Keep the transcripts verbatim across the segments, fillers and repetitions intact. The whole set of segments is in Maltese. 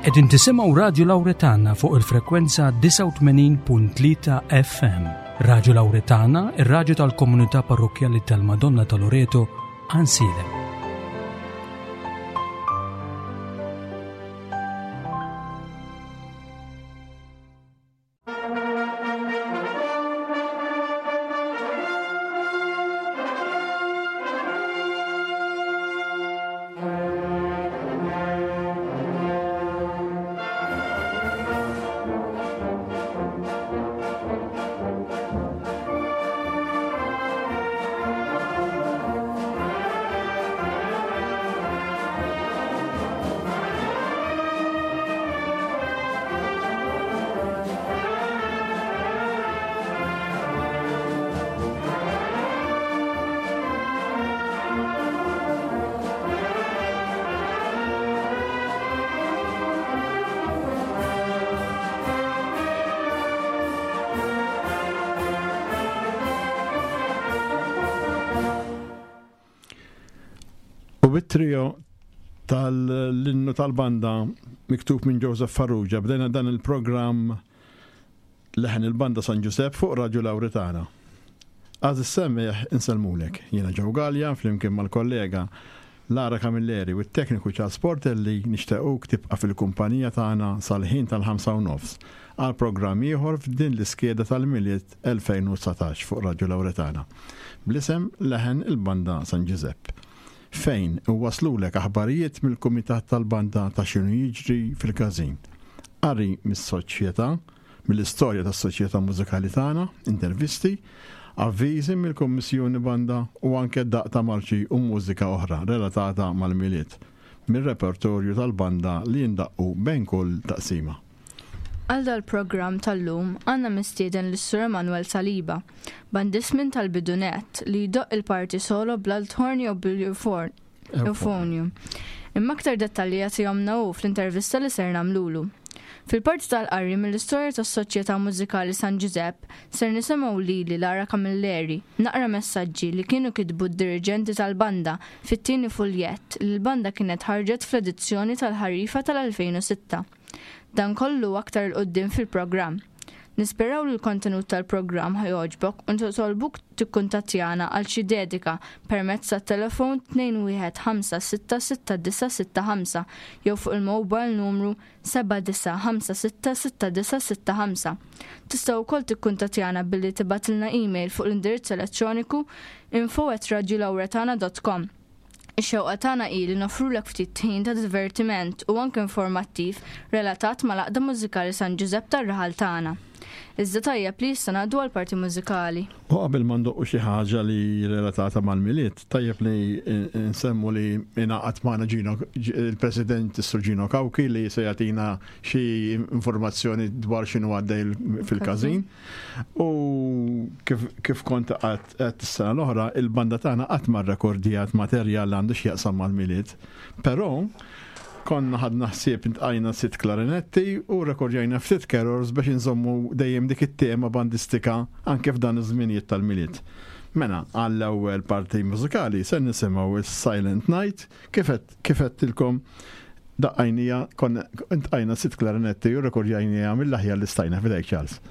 Qegħdin tisimgħu Radju Lawretana fuq il-frekwenza tisa' u tmenin punt tlieta F M. Radju Lawretana, ir-radju tal-Komunità Parrokjali tal-Madonna ta' Loreto, Ansilem. Bit-trio tal-linnu tal-banda miktub minn Joseph Farrugia bdejna dan il-programm leħen il-banda San Giuseppe fuq Radju Lawretana. Għaz is-semmeħ insalmulek, jiena Ġew Galja flimkien mal-kollega Lara Camilleri u t-tekniku Charles Portelli nixtiequk tibqa' fil-kumpanija tagħna sal-ħin tal-ħamsa u nofs għal programm ieħor f'din l-iskieda tal-miliet elfejn u tsatax fuq Radju Lawretana. Blisem leħen il-banda San Giuseppe. Fejn u waslulek aħbarijiet mill-Kumitat tal-Banda ta' xinu jiġri fil-każin. Qari mis-soċjetà, mill-istorja tas-soċjetà mużikali tagħna, intervisti, avviżi mill-Kummissjoni Banda u anke daqta marċi u mużika oħra relatata mal-miliet mir-repertorju tal-banda li jindaqqu bejn kull taqsima. Għal dal-programm tal-lum għanna mistieden l-Sur Emanuel Saliba, bandismin tal-bidunet li jdoq il-parti solo bl-althorn jew bil-eufonium. Imma aktar dettaljati jomna u fl-intervista li ser namlulu. Fil-parti tal-qarri mill-istorja tas-Soċjetà Mużikali San Giuseppe ser nisimgħu lili Lara Camilleri naqra messaġġi li kienu kitbu d-diriġenti tal-banda fit-tieni fuljett li l-banda kienet ħarġet fl-edizzjoni tal-ħarifa tal-elfejn u sitta. Dan kollu aktar l-qoddim fil-programm. Nisperaw li l-kontenut tal-programm ħajogħġbok u nitolbuk tikkuntattjana għal xi dedika permezz tat-telefon tnejn wieħed ħamsa sitta sitta disa sitta ħamsa jew fuq il-mobile numru seba' disa' ħamsa sitta sitta disa sitta ħamsa. Tistgħu wkoll tikkuntattjana billi tibatilna email fuq l-indirizz elettroniku info at radiolawretana dot com. Ix-xewqa tagħna hi li nofrulek ftit ħin ta' divertiment u anke informattiv relatat mal-għaqda mużikali San Giuseppe tar-raħal tagħna. Iżda tajjeb li issa ngħaddu għall-parti mużikali. U qabel ma ndoqqu xi ħaġa li relatata mal-miliet, tajjeb li nsemmu li ingħaqad magħna Gino il-President Sur Gino Kawki li se jagħtina xi informazzjoni dwar x'inhu għaddej fil-każin. U kif kont qed is-sena l-oħra, il-banda tagħna qatt ma rrekordjat materjal għandu x'jaqsam mal-miliet. Però konna ħadna ħsieb intqajna sitt klarinetti u rekordjajna ftit carrols biex inżommu dejjem dik it-tema bandistika anke f'dan iż-żminijiet tal-miliet. Mena għall-ewwel parti mużikali se nisimgħu is-Silent Night kif qedtilkom daqqajnija konna intqajna sitt klarinetti u rekordjajnija mill-aħjar li stajna f'dejk Charles.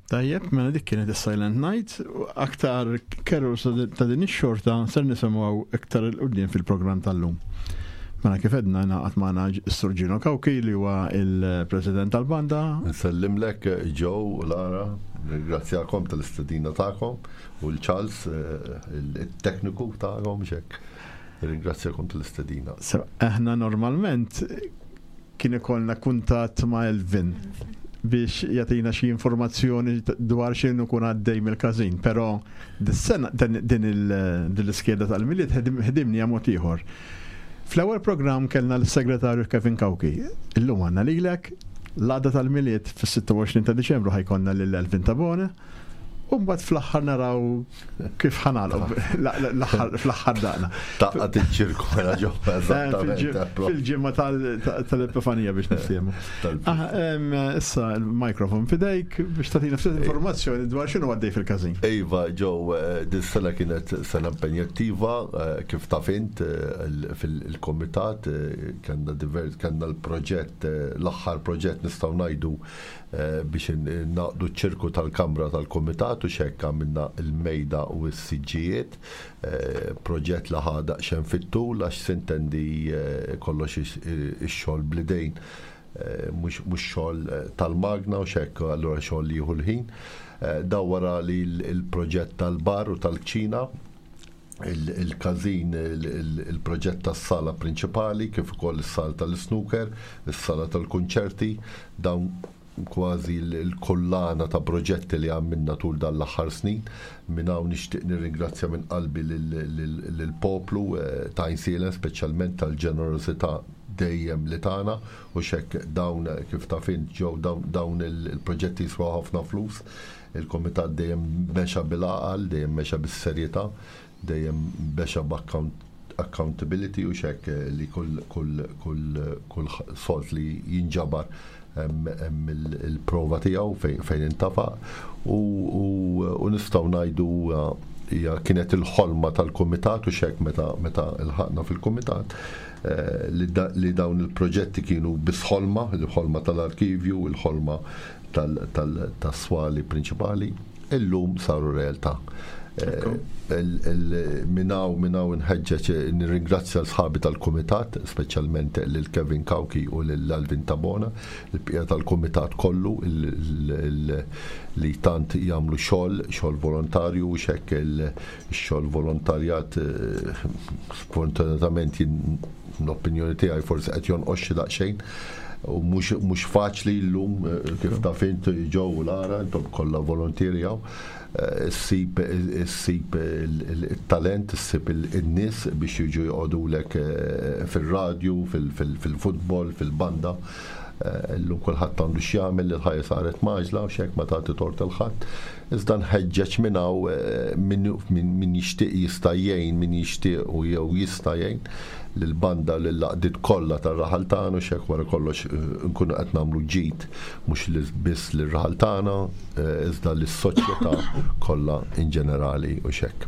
Tajjeb, mela dik kienet is-Silent Night, aktar carols ta' din ix-xorta ser nisimgħu iktar il-qudiem fil-programm tal-lum. Mela kif edna naqgħod magħna s-Sur Gino Kawki li huwa il-President tal-banda. Nsellimlek Joe u Lara, ringrazzjakom tal-istedina tagħkom u l-Charles il-tekniku tagħkom xek. Ringrazzjakom tal-istedina. Aħna normalment kien ikollna kuntatt ma' Elvin biex jatina xi informazzjoni dwar x'inhu kun għaddej mill-każin, però dis-sena din l-iskeda tal-miliet ħedimni mod ieħor. Fl-ewwel programm kellna l-Segretarju Kevin Kawki. Illum għandna lilek l-għada tal-miliet fis-sitta u għoxrin ta' Diċembru ħajkonna lil Elvin Tabone. U mbagħad fl-aħħar naraw kif ħanalhom fl-aħħar daqna. Taqqa tiċ-ċirku mela ġo fil-ġimgħa tal-Epifanija biex nifhmu. Issa il-mikrofon fidejk biex tagħtina ftit informazzjoni dwar x'inhu għaddej fil-każin. Iva, ġew dis-sena kienet sena impenjattiva kif taf int fil-kumitat kellna divers kellna l-proġett l-aħħar proġett nistgħu ngħidu biex naqdu ċ-ċirku tal-Kamra tal-Kumitat u xekka minna il-mejda u s-siġġijiet, proġett li ħada xen fit-tul għax sintendi kollox ix-xogħol blidejn, mhux xogħol tal-magna u xekka allura xogħol li jieħu l-ħin. Dawwara li l-proġett tal-bar u tal-kċina, il-każin il-proġett tas-sala prinċipali kif ukoll is-sala tal-snooker, is-sala tal-kunċerti, dawn kważi l-kollana ta' proġetti li għamilna tul dan l-aħħar snin. Minn hawn nixtieq nirringrazzja minn qalbi lill-poplu ta' Insielen, speċjalment tal-ġenerosità dejjem li tagħna u xekk dawn kif taf int ġew dawn il-proġetti jiswa ħafna flus. Il-Kumitat dejjem mexa bil-għaqal, dejjem mexa bis-serjetà, dejjem mexa b'accountability u xekk li kull solt li jinġabar hemm il-prova tiegħu fejn intafaq u nistgħu ngħidu hija kienet il-ħolma tal-Kumitat u xekk meta meta ilħaqna fil-Kumitat li dawn il-proġetti kienu bis-ħolma, il-ħolma tal-arkivju, il-ħolma tas-swali prinċipali, illum saru realtà. Minnaw minnaw nħeġġeġ nirringrazzja l-sħabi tal-Kumitat, speċjalment lil Kevin Kawki u lil Elvin Tabona, il-bqija tal-Kumitat kollu li tant jagħmlu xogħol, xogħol volontarju u xekk il-xogħol volontarjat spontanatament l-opinjoni tiegħi forsi qed jonqos xi daqsxejn u mhux faċli llum kif taf int ġew Lara intom kollha volontirjaw. Issib il-talent, issib il-nies biex jiġu jqogħdulek fil-radju, fil-futbol, fil-banda. Illum kulħadd għandu x'jagħmel li l-ħajja saret maġla u x'hekk ma tagħti tort il-ħadd. Iżda nħeġġeġ minn hawn min jixtieq jista' jgħin, min jixtieq u jew jista' jgħin lill-banda lill-laqdiet kollha tar-raħal tagħna u x'hekk wara kollox nkunu qed nagħmlu ġid mhux biss lir-raħal tagħna iżda lis-soċjetà kollha in ġenerali u x'hekk.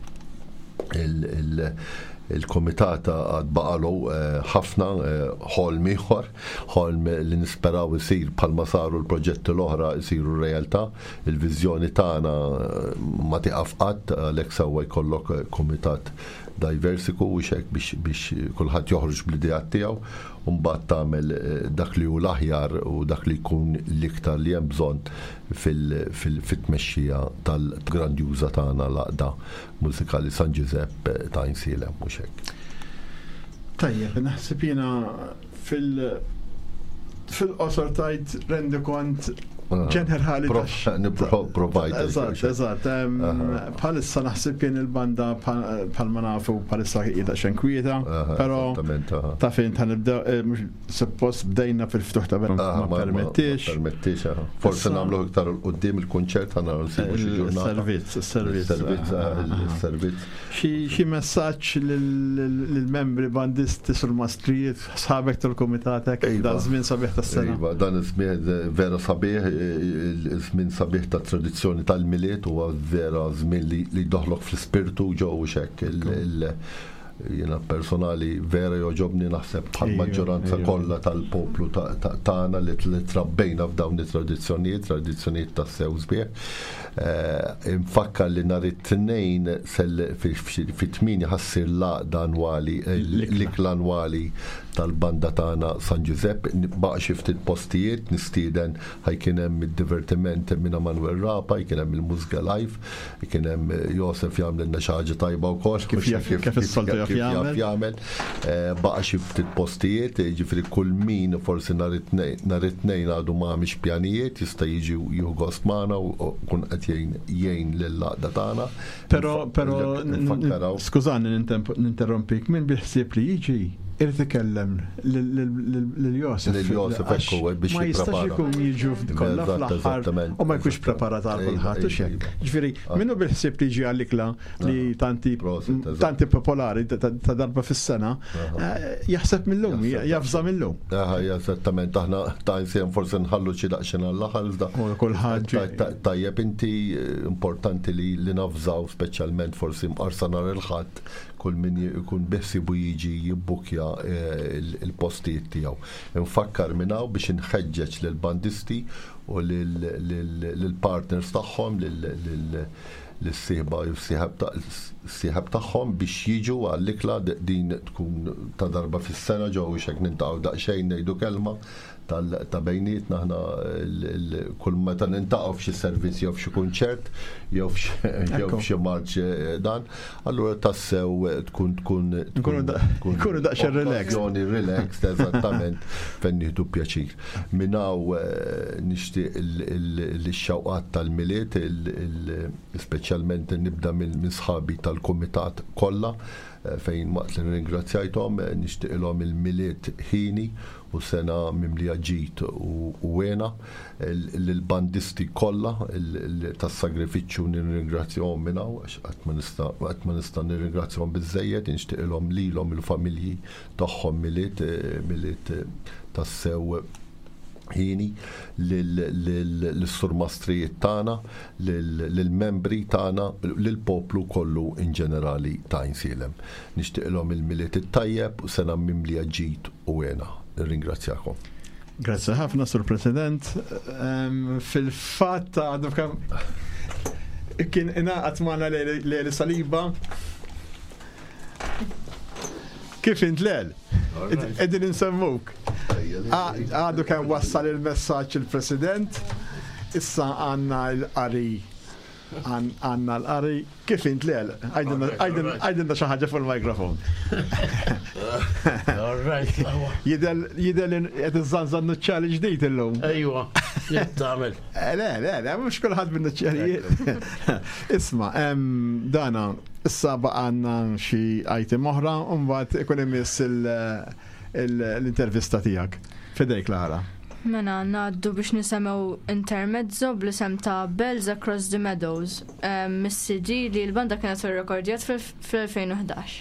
Il-Kumitat għad baqalu ħafna ħolm ieħor, ħolm li nisperaw isir bħalma saru l-proġetti l-oħra jsiru realtà. Il-viżjoni tagħna ma tieqaf qatt għalhekk sewwa jkollok kumitat diversiku u xek biex kulħadd joħroġ bl-idejat tiegħu u mbagħad tagħmel dak li hu l-aħjar u dak li jkun l-iktar li hemm bżonn fit-tmexxija tal-grandjuża tagħna l-għaqda mużikali San Giuseppe ta' Insielen mhux hekk. Tajjeb, naħseb jiena fil-qosor tajt rendi kont ġenerali provajt. Eżatt, eżatt. Bħalissa naħseb kien il-banda bħalma nafu bħalissa qiegħda xenkwieta, però ta' fejn ħanibdew suppost bdejna fil-ftuħ ta' ma permettix. Permettix, forsi nagħmlu iktar quddiem il-kunċert ħana nsibu xi ġurnata. Servizz, servizz. Servizz. Xi messaġġ lill-membri bandisti sul-mastrijiet, sħabek tal-kumitatek, dan żmien sabiħ tas-sena. Iva, dan iż-żmien vera sabiħ żmien sabiħ ta' tradizzjoni tal-miliet huwa vera żmien li doħlok fl-ispirtu ġew xekk jiena personali vera joġobni naħseb bħal maġġoranza kollha tal-poplu tagħna li trabbejna f'dawn it-tradizzjonijiet, tradizzjonijiet tas-sew sbieħ. Infakkar li nhar it-tnejn fit-tmien ħassir l-għaqda annwali, l-ikla annwali tal-banda tagħna San Giuseppe, baqa' xi ftit postijiet nistieden ħajkien hemm id-divertiment minn Manuel Rapa, jkien hemm il-mużika live, jkien hemm Josef jagħmilna xi ħaġa tajba wkoll kif is-soltu jaf jagħmel. Baqa' xi ftit postijiet, jiġifieri kull min forsi nhar it-tnejn għadu m'għamilx pjanijiet jista' jiġi jieħu gost magħna u kun qed jgħin lill-laqda tagħna. Però però skużani ninterrompik, min biħsieb li jiġi irid ikellem lil-Josef. Lil-Josef ekku biex ma jistax ikun jiġu kollha fl-aħħar u ma jkunx preparat għal kulħadd u xejn. Ġifieri minnu bil-ħsieb li jiġi għall-ikla li tanti tanti popolari ta' darba fis-sena jaħseb millum, jafża millum. Aha, eżattament aħna ta' insejn forsi nħallu xi daqsxejn għall-aħħar iżda. Kulħadd tajjeb inti importanti li li nafżaw speċjalment forsi mqarsa nhar il-ħadd kull min ikun beħsibu jiġi jibbukja il-postijiet tiegħu. Infakkar minn hawn biex inħeġġeġ lill-bandisti u lill-partners tagħhom lis-sieħba u s-sieħab tagħhom biex jiġu għall-ikla din tkun ta' darba fis-sena ġew biex hekk nintaqgħu daqsxejn ngħidu kelma ta' bejnietna aħna kull meta nintaqgħu f'xi servizz jew f'xi kunċert jew f'xi marċ dan, allura tassew tkun tkun ikunu daqsxejn relax. Relaxed eżattament fejn nieħdu pjaċir. Minn hawn nixtieq il-xewqat tal-miliet, speċjalment nibda minn sħabi tal-kumitat kollha fejn waqt li ringrazzjajthom nixtieqilhom il-miliet ħini u sena mimlija ġid u wena l-bandisti kollha tas-sagrifiċċju nirringrazzjahom minn hawn għax qatt ma nista' nirringrazzjahom biżżejjed, nixtieqilhom lilhom il-familji tagħhom miliet miliet tassew ħini l-surmastrijiet tagħna, lill-membri tagħna, lill-poplu kollu in ġenerali ta' Insielem. Nixtieqilhom il-miliet it-tajjeb u sena mimlija ġid u wena. Ringrazzjakom. Grazzi ħafna, Sur President. Fil-fatt għadu kemm kien ingħaqad magħna Leli Saliba. Kif int Lel? Qegħdin insemmuk. Għadu kemm wassal il-messaġġ il-President. Issa għandna l-qari għandna l-qari. Kif int Lel? Għajdinna xi ħaġa fuq il-mikrofon. Jidel qed iżżanżan nuċċali ġdid illum. Ejwa, tagħmel. Le, le, le, mhux kulħadd bin-nuċċalijiet. Isma', dana issa baqgħna xi item oħra u mbagħad ikun imiss l-intervista tiegħek. Fidejk Lara. Mena ngħaddu biex nisemgħu intermezzo bl-isem ta' Bells Across the Meadows, mis-C D li l-banda kienet irrekordjat fl-elfejn u ħdax.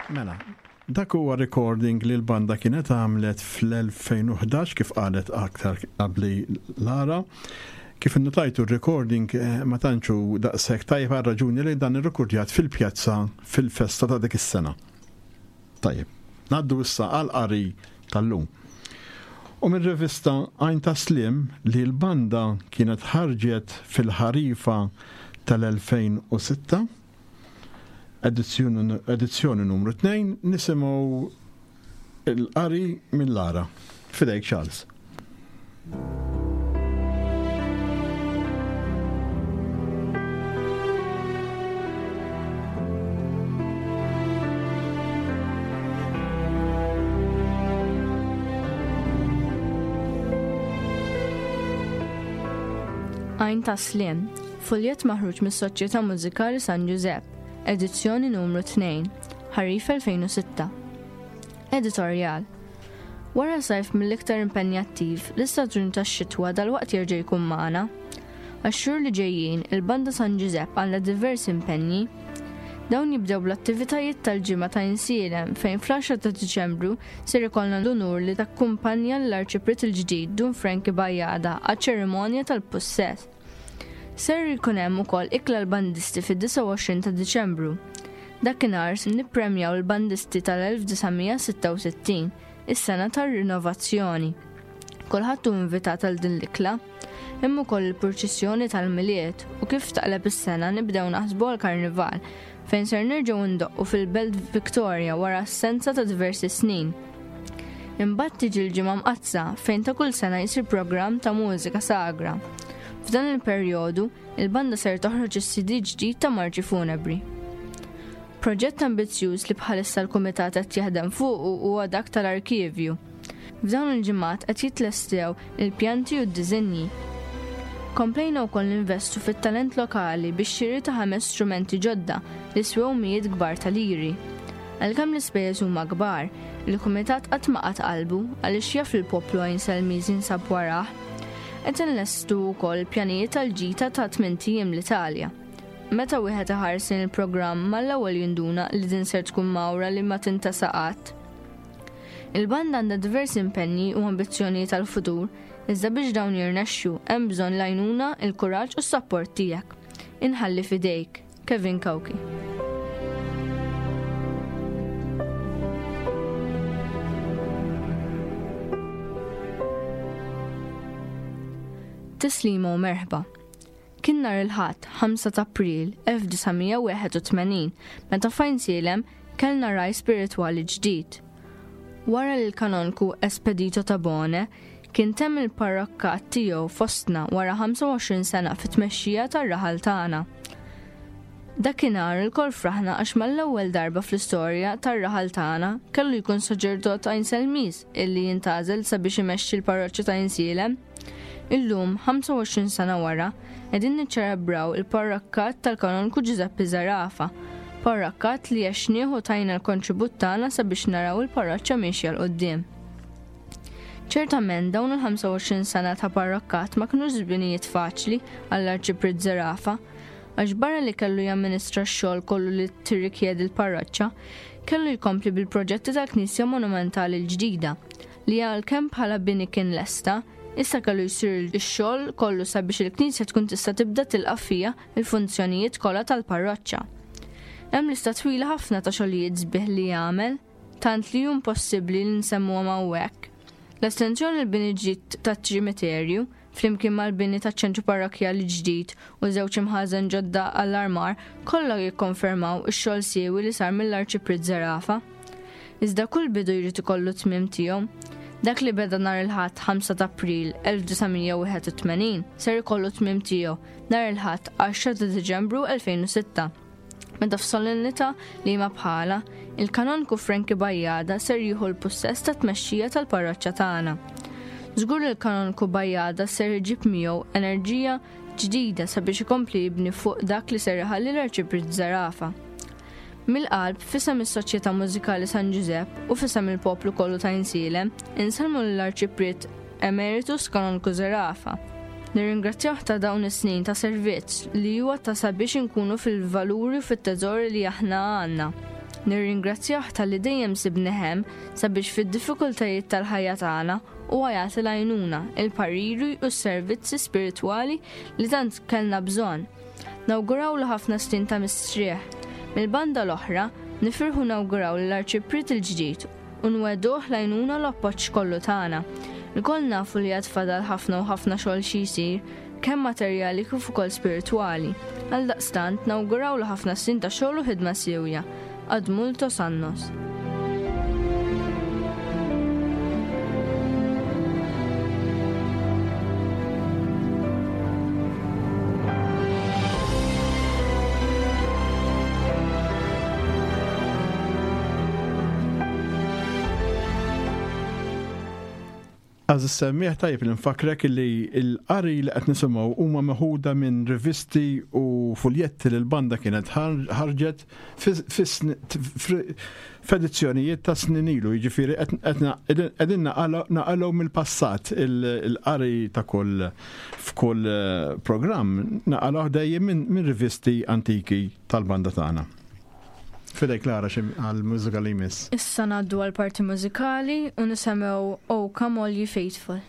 Mela, dak huwa recording li l-banda kienet għamlet fl-elfejn u ħdax kif qalet aktar qabli Lara. Kif innotajtu r-recording ma tantxu daqshekk tajjeb għal raġuni li dan irrekordjat fil-pjazza fil-festa ta' dik is-sena. Tajjeb, ngħaddu issa għal-qari tal-lum. U mir-rivista Għajn ta' Slim li l-banda kienet ħarġet fil-ħarifa tal-elfejn u sitta, edizzjoni numru tnejn, nisimgħu l-qari minn Lara. Fidejk Charles. Għajn ta' Slim, fuljet maħruġ mis-Soċjetà Mużikali San Giuseppe, edizzjoni numru tnejn, ħarifa elfejn u sitta. Editorial. Wara sajf mill-iktar impenjattiv, l-istaġun tax-xitwa dal-waqt jerġa' jkun magħna. Għax-xhur li ġejjin, il-banda San Giuseppe għandha diversi impenji. Dawn jibdew bl-attivitajiet tal-ġimgħa ta' insielem fejn fl-għaxra ta' Diċembru ser ikollna l-unur li takkumpanja l-arċipret il-ġdid Dun Frankie Bajjada għaċ-ċerimonja tal-possess. Ser jkun hemm ukoll ikla l-bandisti fid-disa' u għoxrin ta' Diċembru. Dakinhar nippremjaw il-bandisti tal-elf disajn sitta u sittin, is-sena tar-rinnovazzjoni. Kulħadd hu invitat għal din l-ikla, hemm ukoll il-purċissjoni tal-miliet u kif taqleb is-sena nibdew naħsbu għall-karnival fejn ser nerġgħu ndoqqu fil-Belt Victoria wara assenza ta' diversi snin. Imbagħad tiġi l-ġimgħa mqazza fejn ta' kull sena jsir programm ta' mużika sagra. F'dan il-perjodu, il-banda ser toħroġ is-C D ġdid ta' Marċi Funebri. Proġett ambizzjuż li bħalissa l-Kumitat qed jaħdem fuqu huwa dak tal-arkivju. F'dawn il-ġimgħat qed jitlestew il-pjanti u d-diżinji. Komplejna wkoll ninvestu fit-talent lokali biex xiri ta' ħames strumenti ġodda li swew mijiet kbar ta' liri. Għalkemm l-ispejjeż huma kbar, il-Kumitat qatt ma qatt qalbu għaliex jaf il-poplu għajn Selmiż jinsab warah. Qed inlestu wkoll pjanijiet tal-ġita ta' tmien tiem l-Italja. Meta wieħed iħarsin il-programm mal-ewwel jinduna li din ser tkun mawra li ma tintasaqat. Il-banda għandha diversi impenji u ambizzjonijiet tal-futur, iżda biex dawn jirnexxu hemm bżonn l-għajnuna, il-kuraġġ u s-sapport tiegħek. Inħalli fidejk, Kevin Kawki. Tislima u merħba. Kien nhar il-ħadd ħamsa ta' April elf disajn wieħed u tmenin meta f'Ajnsielem kellna raj spiritwali ġdid. Wara li l-kanonku Espedito Tabone kien temm il-parrokkat tiegħu fostna wara ħamsa u għoxrin sena fit-tmexxija tar-raħal tagħna. Dakinhar il-kol fraħna għax mal-ewwel darba fl-istorja tar-raħal tagħna kellu jkun saġerdot Għajn Selmiż illi jintgħażel sabiex imexxi l-parroċċja ta' Ajnsielem. Illum, ħamsa u għoxrin sena wara, qegħdin niċċelebraw il-parrokkat tal-kanonku Giuseppe Zarafa, parrokkat li għexnieh u tajna l-kontribut tagħna sabiex naraw il-parroċċja mixja l qudiem. Ċertament dawn il-ħamsa u għoxrin sena ta' parrokkat ma kinux żminijiet faċli għall-arċipret Zarafa, għax barra li kellu jamministra x-xogħol kollu li tirrikjedi l-parroċċja, kellu jkompli bil-proġetti tal-Knisja Monumentali l-ġdida li għalkemm bħala bini kien lesta, issa kellu jsir ix-xogħol kollu sabiex il-Knisja tkun tista' tibda tilqa' fiha il-funzjonijiet kollha tal-parroċċja. Hemm lista twila ħafna ta' xogħlijiet sbieħ li jagħmel, tant li hu impossibbli li nsemmuhom hawnhekk. L-estensjoni l-bini ġdid tat-ċimiterju, flimkien mal-bini taċ-ċentru parrokjali ġdid u żewġ imħażen ġodda għall-armar kollha jikkonfermaw ix-xogħol siewi li sar mill-arċipret Zarafa. Iżda kull bidu jrid ikollu tmiem tiegħu. Dak li beda nhar il-ħadd ħamsa ta' April elf disajn wieħed u tmenin ser ikollu tmiem tiegħu nhar il-ħadd għaxra ta' Diċembru elfejn u sitta. Meta f'solennità li ma bħala, il-kanonku Frankie Bajjada ser jieħu l-possess ta' tmexxija tal-parroċċja tagħna. Żgur li l-kanonku Bajjada ser iġib miegħu enerġija ġdida sabiex ikompli jibni fuq dak li ser iħalli l-arċipret Zarafa. Mill-qalb, fisem is-Soċjetà Mużikali San Giuseppe u fisem il-poplu kollu ta' Ajnsielem, insalmu l-arċipret Emeritus Kanonku Zarafa. Nirringrazzjah ta' dawn is-snin ta' servizz li huwa ta' sabiex inkunu fil-valuri u fit-teżori li aħna għandna. Nirringrazzjah tal-li dejjem sibnihem sabiex fid-diffikultajiet tal-ħajja tagħna u għajat l-għajnuna, il-pariri u s-servizzi spiritwali li tant kellna bżonn. Nawguraw l ħafna snin ta' mistrieħ. Mill-banda l-oħra, nifirħu nawguraw l-arċiprit il-ġdid u nweduh l-għajnuna l-appoġġ kollu tagħna. L-koll nafu li għatfadal ħafna u ħafna xogħol xi jsir, kemm materjali kif ukoll spiritwali. Għaldaqstant nawguraw l ħafna snin ta' xogħol u ħidma sewja. Ad multos annos. Għaz s-semmiħ tajb l-infakrek li l-qari li għet nisimaw huma meħuda minn rivisti u fuljetti li l-banda kienet ħarġet f'edizzjonijiet ta' sninilu, jiġifieri qegħdin naqalgħu mill-passat il-qari ta' kull f'kull programm naqalgħu dejjem minn rivisti antiki tal-banda tagħna. Fidej Klara għal-mużika li jmiss. Issa naddu għal-parti mużikali u nisemmew Oh Come All You Faithful.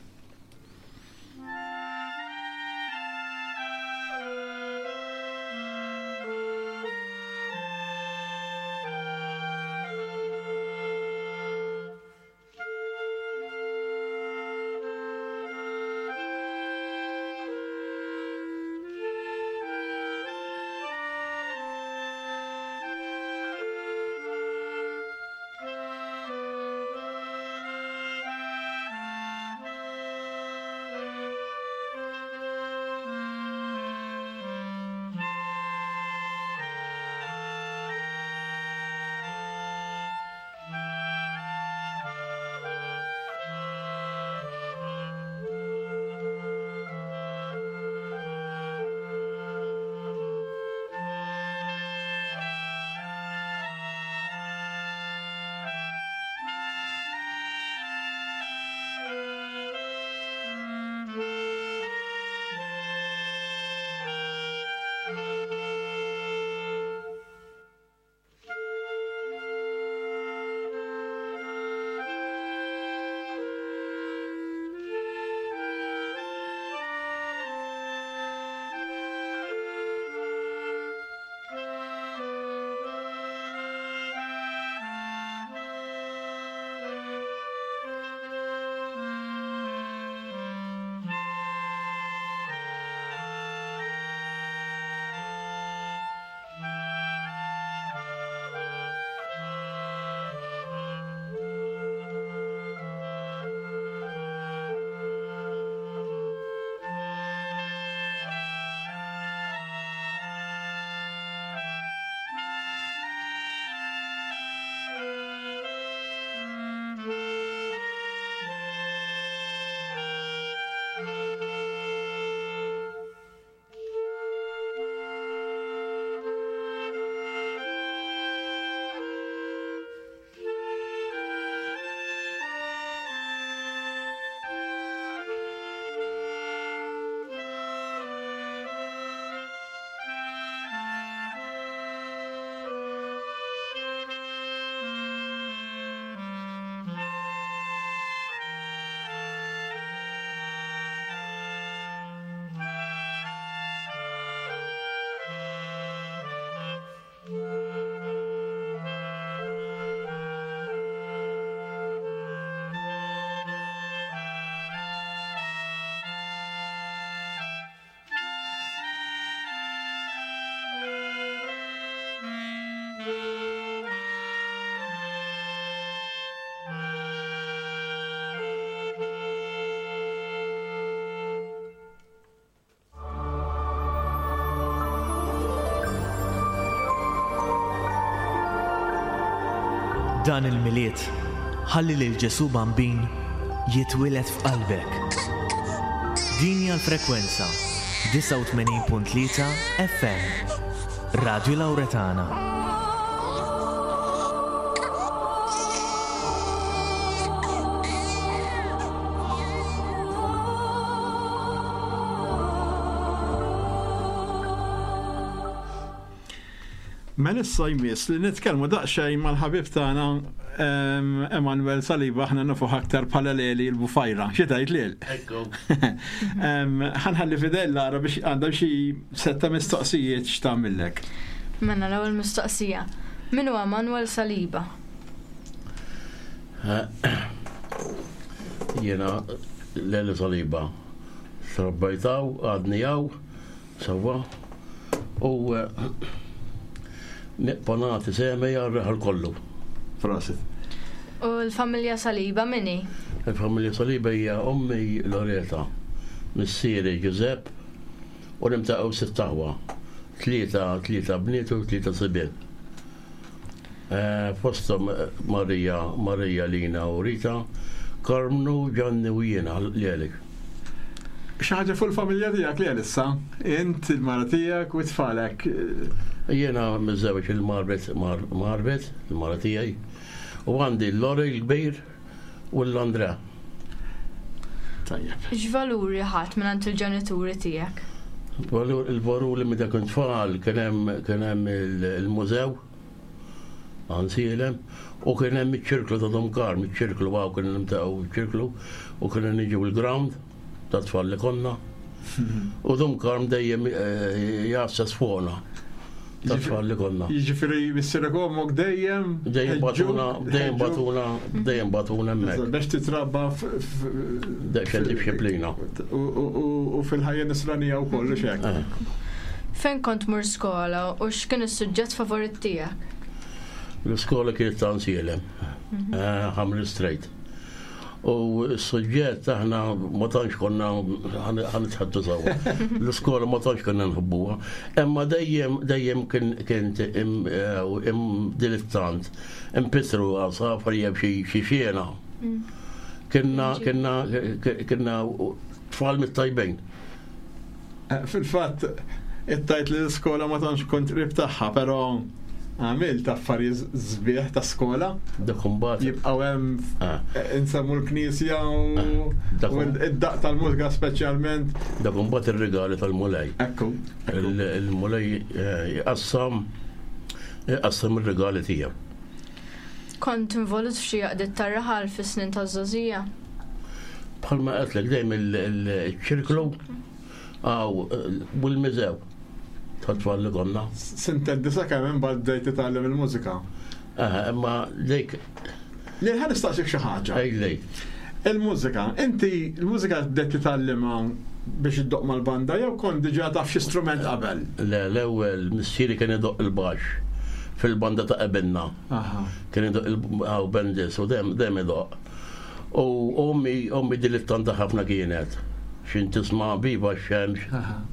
Dan il-miliet ħalli lil Ġesu bambin jitwilet f'qalbek. Din hija l-frekwenza tisa' u tmenin punt tlieta F M Radio Lawretana. Melissa jmiss li nitkellmu daqsxejn mal-ħabib tagħna Emanuel Saliba aħna nafu aktar bħala Leli l-Bufajra. Xi tgħid lil? Ekku. Ħanħalli fidel Lara biex għandha xi setta mistoqsijiet x'tagħmillek. Menna l-ewwel mistoqsija. Min huwa Emanuel Saliba? Jiena Leli Saliba. Trabbajtaw, għadnijaw, sawa. U niqpanati semi jarraħal kollu. Prosit. U l-familja Saliba minni? Il-familja Saliba hija ommi Loreta, missieri Giuseppe, u nimtaqgħu sittaħwa. Tlieta, tlieta bniet u tlieta sibien. Fosthom Marija, Marija Lina u Rita, Karmnu, Gianni u jiena Leli. Xaħġa fuq il-familja tiegħek li issa? Int, il-mara tiegħek u tfalek. Jiena miżewġ il-Marbet, Marbet, il-mara tiegħi. U għandi l-Lori l-kbir u l-Andrea. Tajjeb. X'valuri ħadd minn il-ġenituri tiegħek? Il-valuri meta kont tfal kien hemm il-mużew għansielem u kien hemm iċ-ċirklu ta' Domkar, iċ-ċirklu għaw kien nimtaqgħu iċ-ċirklu u kien niġu l-ground ta' tfal li konna. U Domkar dejjem jassas fuqna ta' tfal li konna. Jiġifieri missierek omok dejjem Dejjem batuna, dejjem batuna, dejjem batuna hemmhekk. Biex titrabba Dejjem disciplina. U fil-ħajja nisranija wkoll x'hekk. Fejn kont mur skola u x'kien is-suġġett favorit tiegħek? L-iskola kienet ta' Nsielem, Hamri Street. U s-suġġett aħna ma tantx konna ħanitħaddu sewwa. L-iskola ma tantx konna nħobbuha. Imma dejjem dejjem kien im dilettant, impitru għasafarija b'xi xiena. Kienna kienna kienna tfal mit-tajbejn. Fil-fatt, it-tajt li l-iskola ma tantx kont qrib tagħha, però għamil ta' affarijiet żbieħ ta' skola. Dakumbat. Jibqaw hemm insemmu l-Knisja u id-daq tal-mużika speċjalment. Dakumbat ir-regali tal-mulej. Ekku. Il-mulej jqassam jqassam ir-regali tiegħu. Kont involut f'xi jaqdiet tar-raħal fis-snin taż-żagħżugħa? Bħalma qedlek dejjem il-ċirklu għaw u l-miżew tat-tfal li konna. Sinted disa kemm imbagħad bdejt titgħallem il-mużika. Imma dik. Li ħa nistaqsik xi ħaġa. Ejlej. Il-mużika, inti l-mużika bdejt titgħallimha biex iddoq mal-banda jew kont diġà taf xi strument qabel? Le, l-ewwel missieri kien idoq il-baxx fil-banda ta' qabilna. Kien idoq il-bendis u dejjem idoq. U ommi ommi dilettanta ħafna kienet. Xin tisma' biba x-xemx.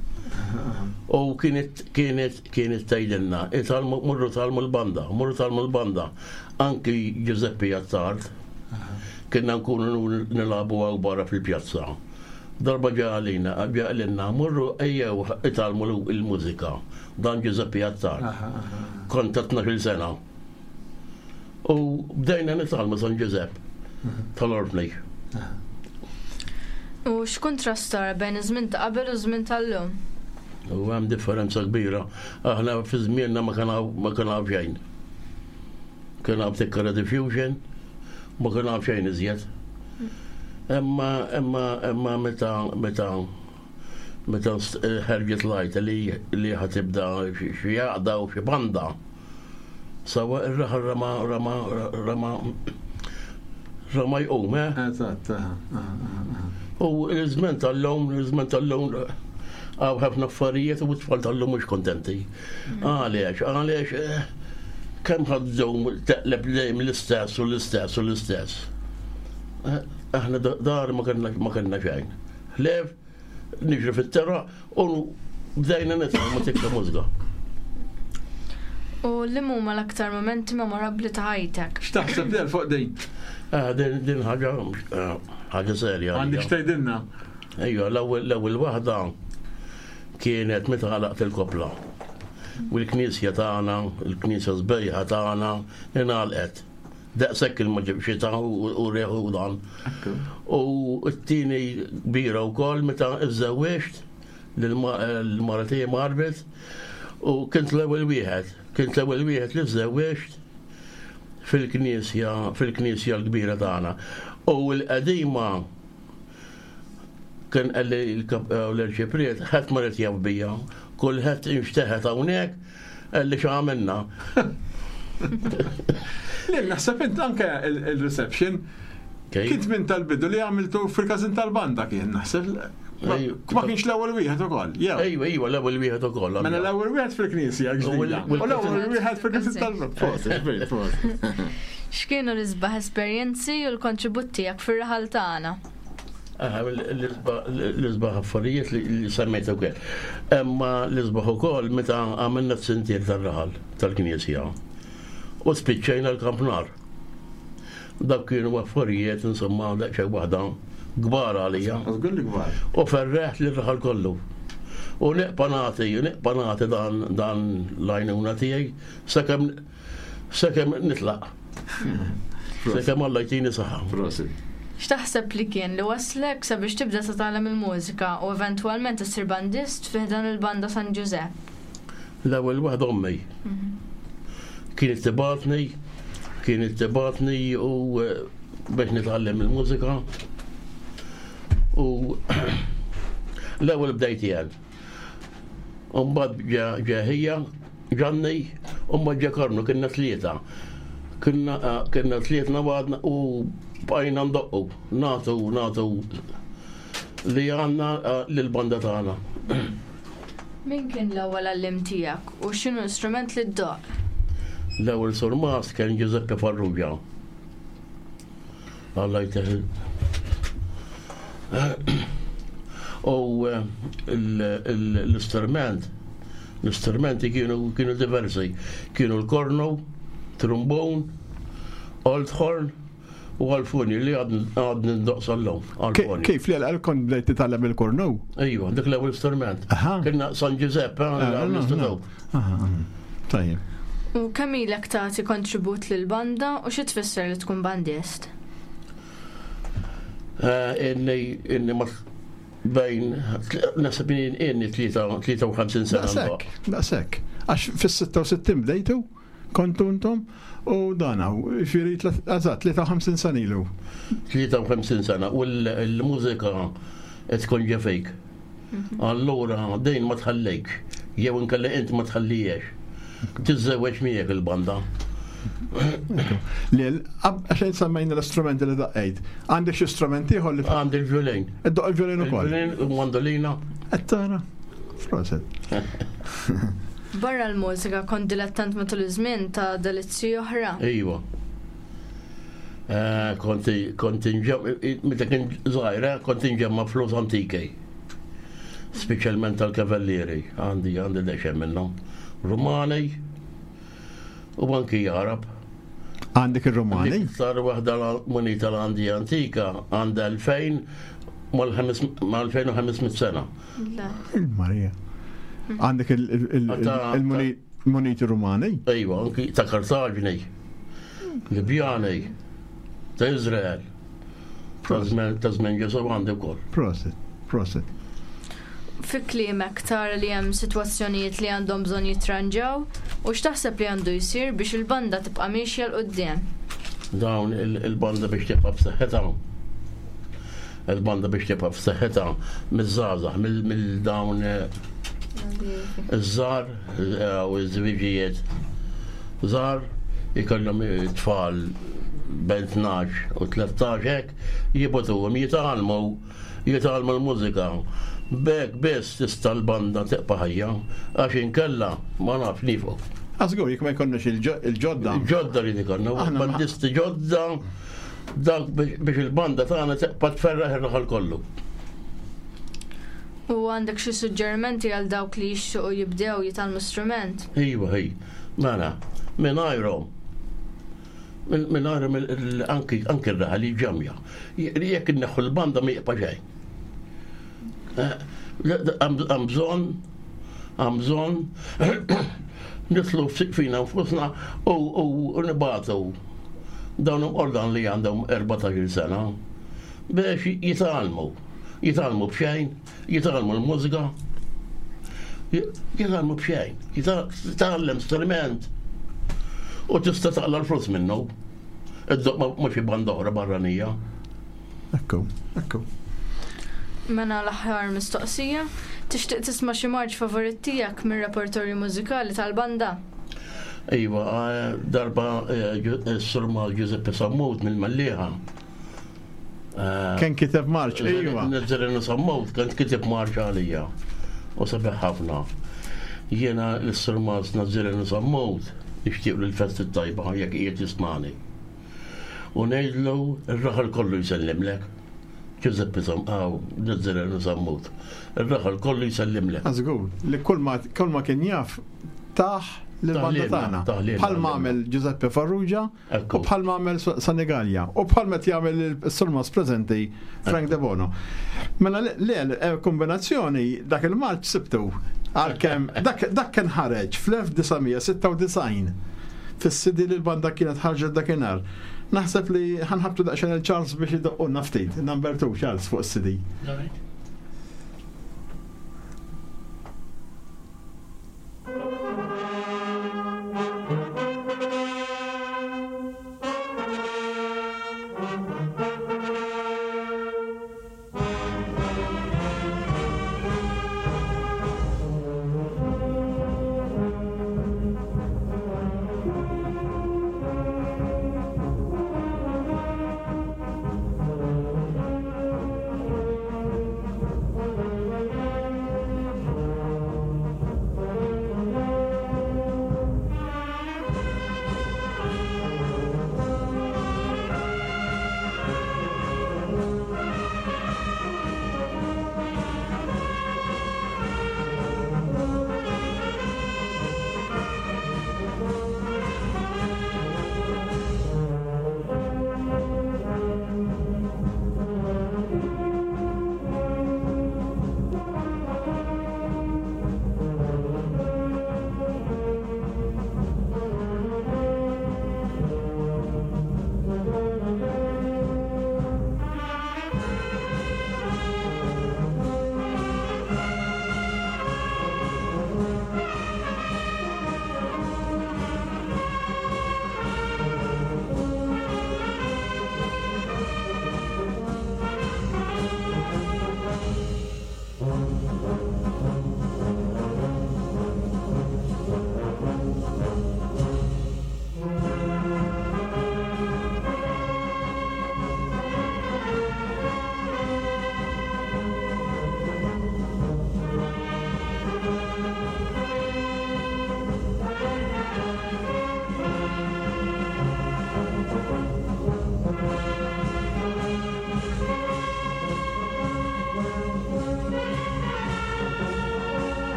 U kienet kienet kienet tgħidilna, murru talmu l-banda, murru talmu l-banda. Anki Giuseppe Jattard, kienna nkunu nilabu għaw barra fil-pjazza. Darba ġalina, ġalina, murru ejjew italmu l-mużika. Dan Giuseppe Jattard. Kont ta' tnax-il sena. U bdejna nitalmu San Giuseppe tal-Orfnej. U x'kuntrastar bejn iż-żmien ta' qabel u żmien tal-lum? U hemm differenza kbira. Aħna fi żmienna ma kien hawn xejn. Kien hawn tikkara diffusion, ma kien hawn xejn iżjed. Imma imma imma meta meta meta ħerġet lajt li li ħatibda xi jaqda u xi banda. Sawa ir-raħal rama rama rama rama jqum, eh? Eżatt. U l-żmien tal-lum, l-żmien tal-lum għaw ħafna affarijiet u t-tfal tal-lum mhux kontenti. Għaliex, għaliex kemm ħadżhom teqleb dejjem l-istess u l-istess u l-istess. Aħna dar ma kellna xejn. Ħlef, niġri fit-terra u bdejna nitalmu tikla mużika. U li huma l-aktar momenti memorabbli ta' ħajtek? X'taħseb del fuq din? Din ħaġa ħaġa serja. Għandek xtejdilna? Ejja, l-ewwel waħda kienet meta ħalaqt il-kopla. U l-knisja tagħna, il-knisja sbejħa tagħna ingħalqet. Daqshekk il-maġibxita u reħu dan. U t-tieni kbira wkoll meta iżżewweġt l-mara tiegħi Marbet U kint l-ewwel wieħed, kint l-ewwel wieħed li żewweġt fil-knisja, fil-knisja l-kbira tagħna. U l-qadima kien qalli l-Arċipriet ħadd ma rid jaf bija, kulħadd inxteħet hawnhekk qalli x'għamilna. Li naħseb int anke il-reception kint minn tal-bidu li għamiltu fil-każin tal-banda kien naħseb. Ma kienx l-ewwel wieħed ukoll. Ejwa, ejwa, l-ewwel wieħed ukoll. Mela l-ewwel wieħed fil-knisja ġdida. U l-ewwel wieħed fil-każin tal-banda. X'kienu l-isbaħ esperjenzi u l-kontribut tiegħek fir-raħal tagħna? L-isbaħ affarijiet li semmejt ukoll. Imma l-isbaħ ukoll meta għamilna t-sintier tal-raħal tal-knisja. U spiċċejna l-kampnar. Dak kienu affarijiet insomma daqsxejn waħda kbar għalija. U ferreħt li raħal kollu. U neqpanati, neqpanati dan l-għajnuna tiegħi sakemm sakemm nitlaq. Sakemm Alla jtini saħħa. X'taħseb li kien li waslek sabiex tibda titgħallem il-mużika u eventwalment issir bandist fi dan il-banda San Giuseppe? L-ewwel waħda ommi. Kienet tibatni, kienet tibatni u biex nitgħallem il-mużika. U l-ewwel bdejt jien. U mbagħad ġa ħija, ġanni, u mbagħad ġa Karnu kienna tlieta. Kienna kienna tlietna wadna u bqajna ndoqqu, nagħtu nagħtu li għandna lill-banda tagħna. Min kien l-ewwel għallim tiegħek u x'inhu l-istrument li ddoq? L-ewwel surmas kien Giuseppe Farrugia. Alla jteħil. U l-istrument, l-istrumenti kienu kienu diversi. Kienu l-korno, trombon, oldhorn u għalfuni li għadni ndoqsallhom. Kif li għal-kon bdejt titgħallem il-korno? Ejwa, dik l-ewwel istrument. Kienna San Giuseppe għal-istitut. Tajjeb. U kemm ilek tagħti kontribut lill-banda u xi tfisser li tkun bandist? Inni inni ma bejn nasab inni tlieta u ħamsin sena. Daqshekk, daqshekk. Għax fis-sitta u sittin bdejtu kontu intom u dana, ġifieri eżatt tlieta u ħamsin sena ilu. tlieta u ħamsin sena u l-mużika qed tkun ġa fejk. Allura dejn ma tħallejkx, jew inkella inti ma tħallihiex. Tiżżewweġ miegħek il-banda. Lil, għaxejn semmejna l-istrumenti li daqqejt. Għandek xi strumenti ieħor li Għandi l-violin. Iddoq il-violin ukoll. Il-violin u mandolina. Qed tara. Proset. Barra l-mużika kont dilettant matul iż-żmien ta' delizzji oħra. Ejwa. Konti konti meta kien żgħira konti nġemma flus antiki. Speċjalment tal-kavallieri. Għandi għandi deċem minnhom. Rumani u anki Arab. Għandek il-Rumani? Sar waħda l-munita l-għandi antika għanda elfejn mal-elfejn u ħamsmit sena. Il-Marija. Għandek il-muniti Rumani? Ejwa, anki ta' Kartaġni, Libjani, ta' Izrael. Ta' żmien Ġesu għandi wkoll. Proset, proset. Fi kliemek tara li hemm sitwazzjonijiet li għandhom bżonn jitranġaw u x'taħseb li għandu jsir biex il-banda tibqa' mixja l qudiem? Dawn il-banda biex tibqa' f'saħħitha. Il-banda biex tibqa' f'saħħitha miż-żgħażagħ mill-dawn iż-żgħar u ż-żwieġijiet. Żgħar ikollhom tfal bejn tnax u tletax hekk jibotuhom jitgħallmu jitgħallmu l-mużika. Bek biss tista' l-banda teqpa' ħajja għax inkella ma naf nifu. Għazgur, jek ma jkollniex il-ġodda. Il-ġodda li nikonna, bandisti ġodda dak biex il-banda tagħna teqpa' tferraħ ir-raħal kollu. U għandek xi suġġerimenti għal dawk li jixtiequ jibdew jitgħallmu strument? Ejwa ħej, mela, mingħajrhom. Mingħajrhom anki r-raħal jiġġamja. Jekk inneħħu l-banda ma jibqa' xejn. Għam bżon, għam bżon, nitlu fina nfusna u nibatu dawnum ordan li għandhom erbatax sena biex jitalmu, jitalmu bxejn, jitalmu l-mużika, jitalmu bxejn, jitallem strument u tista' taqla l-flus minnu. Id-doq ma xi banda oħra barranija. Ekku, ekku. Mena l-aħħar mistoqsija, tixtieq tisma' xi marġ favorit tiegħek mir-repertorju mużikali tal-banda? Iva, darba s-surma Giuseppe Sammut mill-Malliħa. Kien kiteb marċ, iva. Nizzerenu Sammut, kien kiteb marċ għalija. U sabiħ ħafna. Jiena l-surma Nazzerenu Sammut, nixtieq l-festi tajba, jekk qiegħed jismani. U ngħidlu r-raħal kollu jsellimlek. Giuseppe Sammut, Nazzerenu Sammut. Ir-raħal kollu jsellimlek. Għażgur, li kull ma kien jaf taħ l-banda tagħna. Bħal m'għamel Giuseppe Farrugia u bħal m'għamel Sanigalja u bħal met jagħmel is-surmas preżenti Frank De Bono. Mela le kombinazzjoni dak il-marċ sibtu għalkemm dak kien ħareġ fl-elf tisa' sitta u disgħin fis-sidi li l-banda kienet ħarġet dakinhar. Naħseb li ħanħabtu daqsxejn il-Charles biex idoqqulna ftit, number two Charles fuq is-sidi.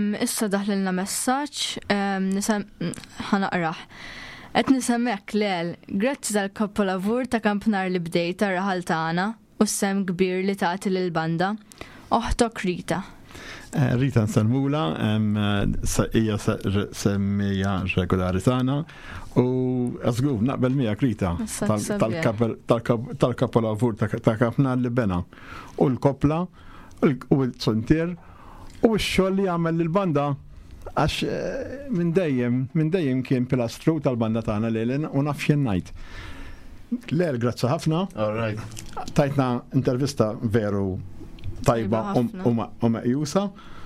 Issa daħlilna messaġġ nisem ħanaqraħ. Qed nisemmek lel, grazzi tal-kapolavur ta' kampnar li bdejta raħal tagħna u sem kbir li tagħti lill-banda. Oħtok Rita. Rita nsalmula, hija semmija regolari tagħna u għazgub naqbel miegħek Rita tal-kapolavur ta' kampnar li bena u l-kopla u l-sontier u x-xogħol li għamel lill-banda għax minn dejjem minn dejjem kien pilastru tal-banda tagħna lejlen u naf x'jien ngħid. Lel, grazzi ħafna. Tajtna intervista veru tajba u meqjusa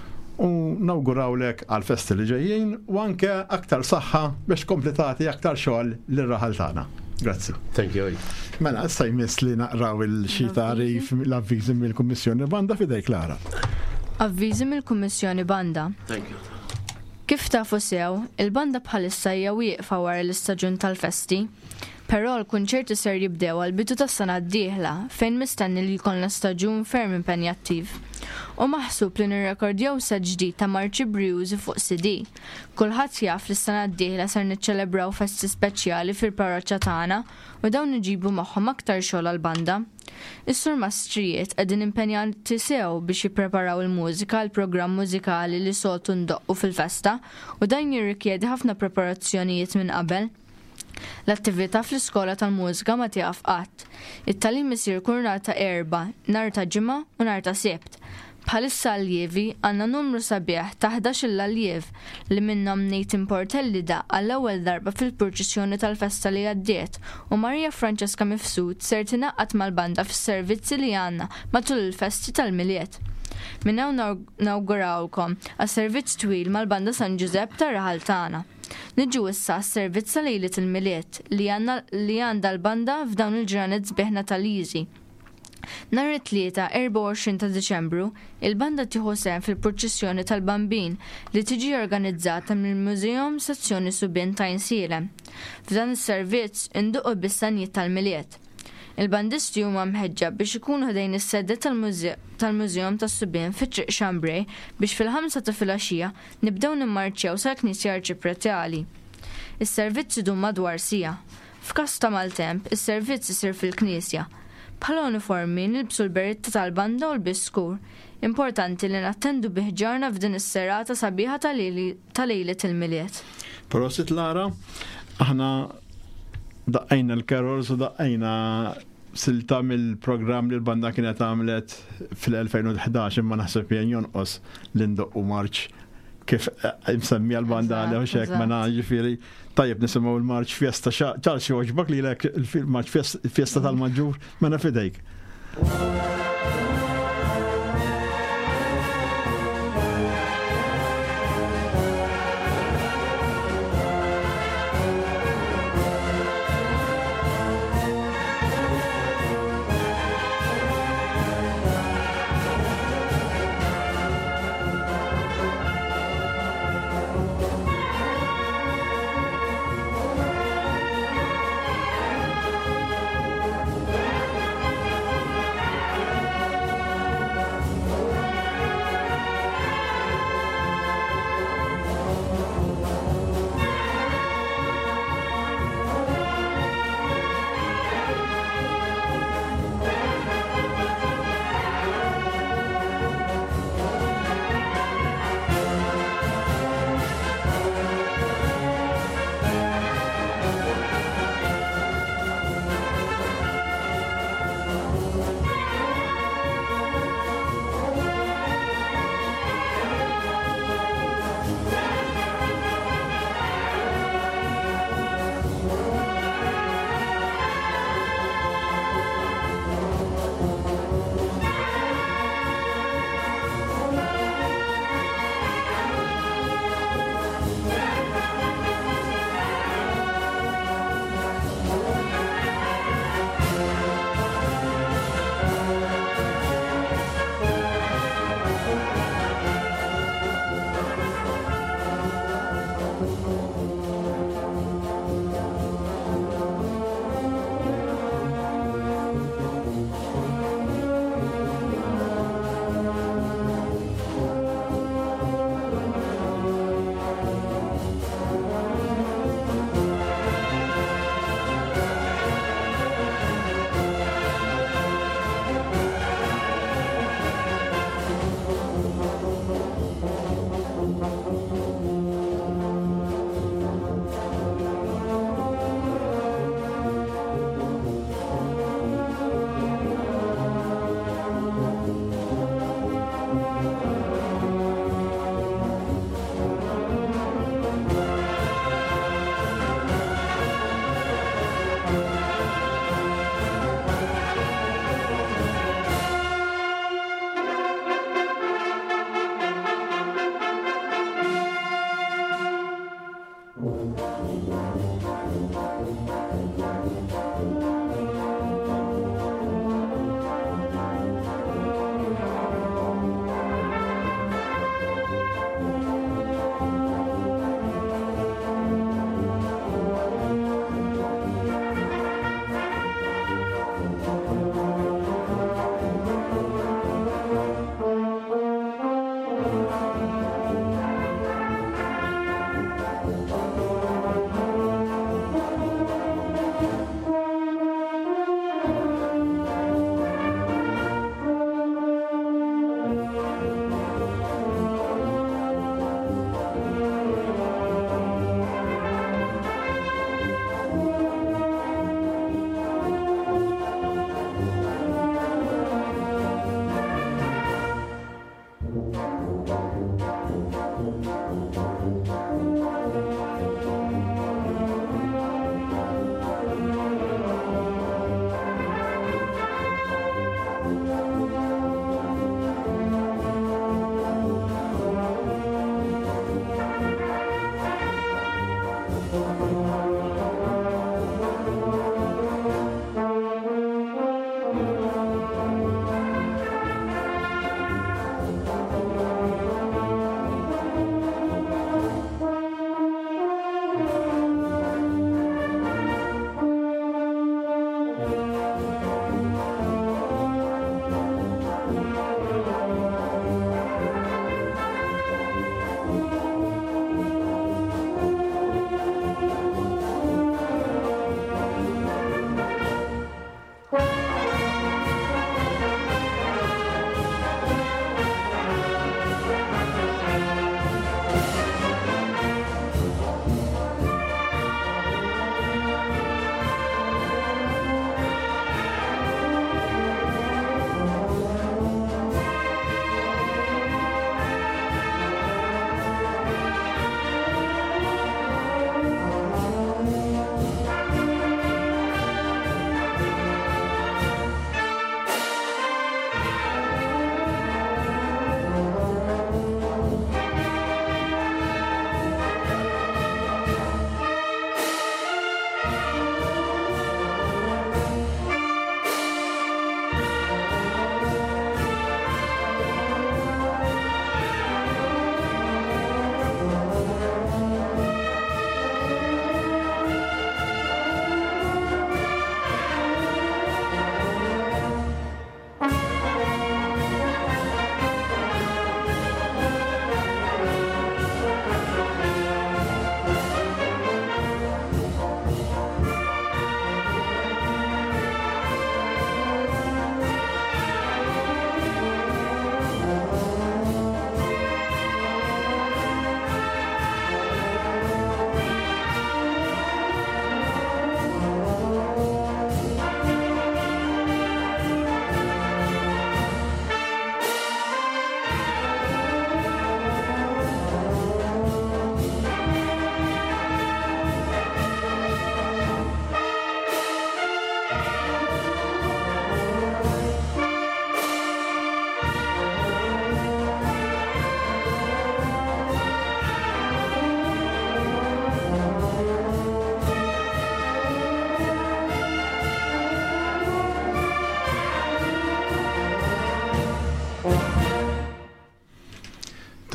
u nawgurawlek għal-festi li ġejjin u anke aktar saħħa biex kompletati aktar xogħol lir-raħal tagħna. Grazzi. Thank you. Mela, issa jmiss li naqraw il-xi tarif l-avviżi mill-Kummissjoni Banda fidej Klara. Avviżi mill-Kummissjoni Banda. Thank you. Kif tafu sew, il-banda bħalissa hija wieqfa wara l-istaġun tal-festi, però l-kunċerti ser jibdew għal-bidu tas-sena d-dieħla fejn mistenni li jkollna staġun ferm impenjattiv. U maħsub li nirrekordjaw set ġdid ta' Marċi Brewzi fuq C D. Kulħadd jaf li s-sena d-dieħla ser niċċelebraw festi speċjali fil-parroċċa tagħna u dawn iġibu magħhom aktar xogħol għall-banda. Is-sur Mastrijiet qegħdin impenjati sew biex jippreparaw il-mużika għal programm mużikali li soltu ndoqqu fil-festa u dan jirrikjedi ħafna preparazzjonijiet minn qabel. L-attività fl-iskola tal-mużika ma tiqaf qatt. It-tagħlim isir kull nhar ta' erba', nhar ta' ġimgħa u nhar ta' sebt. Bħalissa allievi għandna numru sabiħ ta' ħdax-il alliev li minnhom Nathan Portelli da għall-ewwel darba fil-purċissjoni tal-festa li għaddiet u Marija Franceska Mifsud ser tinaqqat mal-banda fis-servizzi li għandna matul il-festi tal-miliet. Minn hawn nawgurawlkom għas-servizz twil mal-banda San Giuseppe tar-raħal tagħna. Niġu issa s-servizz ta' lejlet il-miliet li għandha l-banda f'dawn il-ġranet sbieħ Nataliżi. Nhar it-tlieta erba' u għoxrin ta' Diċembru, il-banda tieħu sehem fil-purċissjoni tal-Bambin li tiġi organizzata mill-Mużeum Sezzjoni Subien ta' Insielem. F'dan is-servizz induqqu bis-sanjiet tal-miliet. Il-bandisti huma mħeġġa biex ikunu ħdejn is-sedda tal-Mużeum tas-Subien fiċ-Triq Xambrej biex fil-ħamsa ta' filgħaxija nibdew nimmarċjaw sal-Knisja Arċiprezjali. Is-servizz idum madwar sija. F'każ ta' maltemp, is-servizz isir fil-Knisja. Bħala uniformi nilbsu l-beritta tal-banda u l-biskur. Importanti li nattendu biħġarna f'din is-serata sabiħa tal-lejlet il-miliet. Prosit Lara, aħna daqqajna l-carols u daqqajna silta mill-programm li l-banda kienet għamlet fil-elfejn u ħdax imma naħseb jen jonqos l-indoq u marċ kif msemmija l-banda għalli u xek ma ġifiri tajjeb nisimaw il-marċ fiesta ċar xi oġbok li l-ek il-marċ fiesta tal-maġġur ma nafidejk.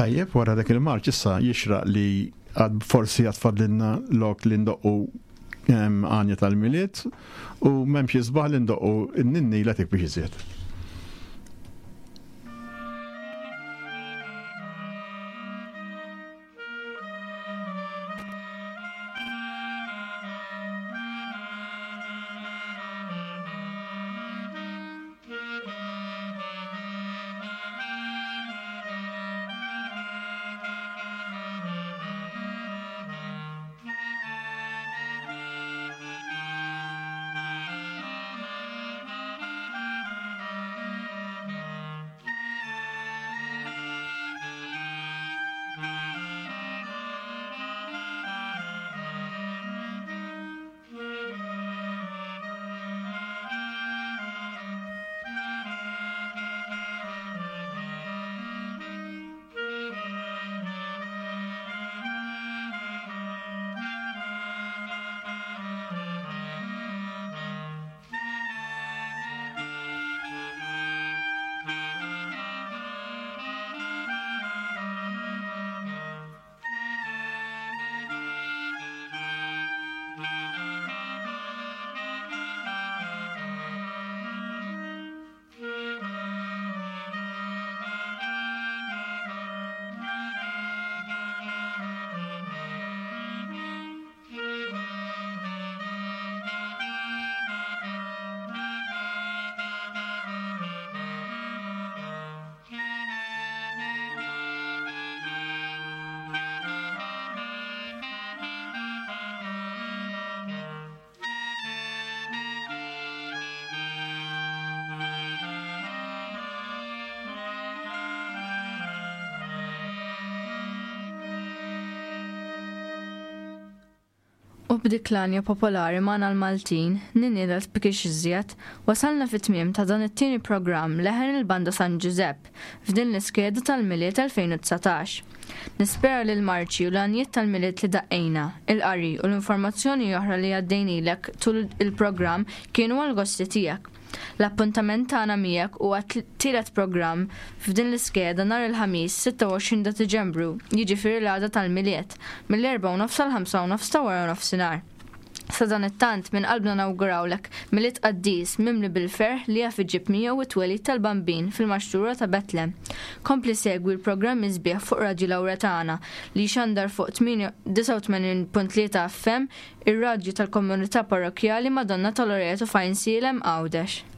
Tajjeb, wara dak il-marċ issa jixraq li għad forsi għad fadlinna lok li ndoqqu għanja tal-miliet u memx jizbaħ li ndoqqu n-ninni l-għatik biex jizjed. U b'dik l-anja popolari magħna l-Maltin, ninnieda l-spikix iżjed, wasalna fit-tmiem ta' dan it-tieni programm leħen il-Banda San Giuseppe f'din l-iskeda tal-miliet alfejn u tsatax. Nispera li l-marċi u l-għanjiet tal-miliet li daqqejna, il-qari u l-informazzjoni oħra li għaddejnilek tul il-programm kienu għal-gosti tiegħek. L-appuntament tagħna miegħek huwa tielet programm f'din l-iskeda nhar il-ħamis sitta u għoxrin ta' Diċembru, jiġifieri l-għada tal-miliet, mill-erba' u nofs sal-ħamsa u nofs ta' wara nofsinhar. Sa dan it-tant minn qalbna nawgurawlek miliet qaddis mimli bil-ferħ li jaf iġib miegħu it-twelid tal-bambin fil-maxtura ta' Betlem. Kompli segwi l-programm iżbieħ fuq Raġi Lawretana li xandar fuq disa' u tmenin punt tlieta F M, ir-radju tal-Komunità Parrokjali Madonna tal-Loreto f'Ajnsielem Għawdex.